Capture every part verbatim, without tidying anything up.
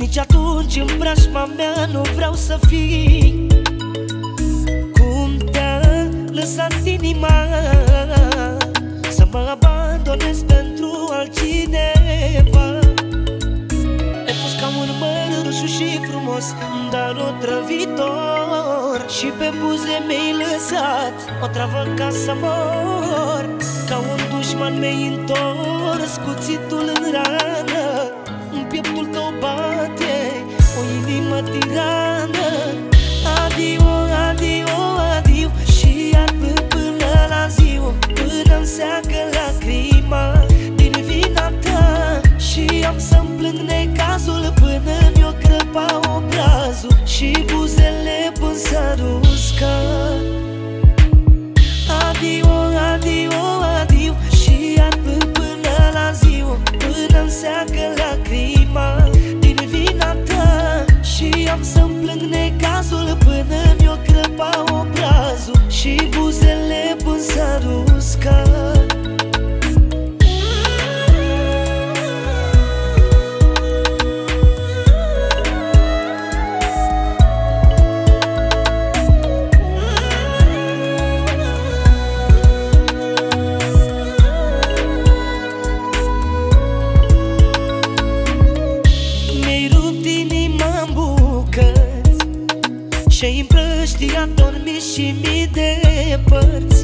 nici atunci în preajma mea nu vreau să fii cum te-a lăsat inima, să mă abandonez pentru altcineva. Ai fost ca un măr roșu și frumos, dar otrăvitor, și pe buze mi-ai lăsat o travă ca să mor. Ca un dușman mi-ai întors cuțitul în rană, în pieptul tău bate o inimă tirană. Adio, adio, adio, și ard până la ziua, până-mi seacă lacrima din vina ta. Și am să-mi plâng necazul până mi-o crăpa obrazul și buzele până s-ar usca. Adio, adio, adio, și ard până la ziua, până-mi seacă lacrima din vina ta. Și am să-mi plâng necazul până mi-o crăpa obrazul și buzele până s-ar usca. Și-ai împrăștiat ori mii și mii de părți.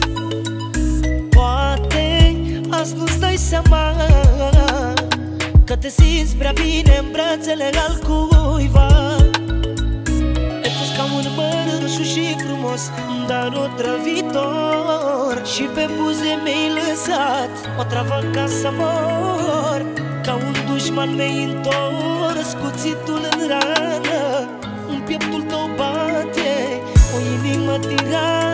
Poate azi nu-ți dai seama că te simți prea bine în brațele al cuiva. Ai fost ca un măr roșu și frumos, dar otrăvitor, și pe buze mi-ai lăsat o travă ca să mor. Ca un dușman mi-ai întors cuțitul în rană, în pieptul tău bate o inimă tirană.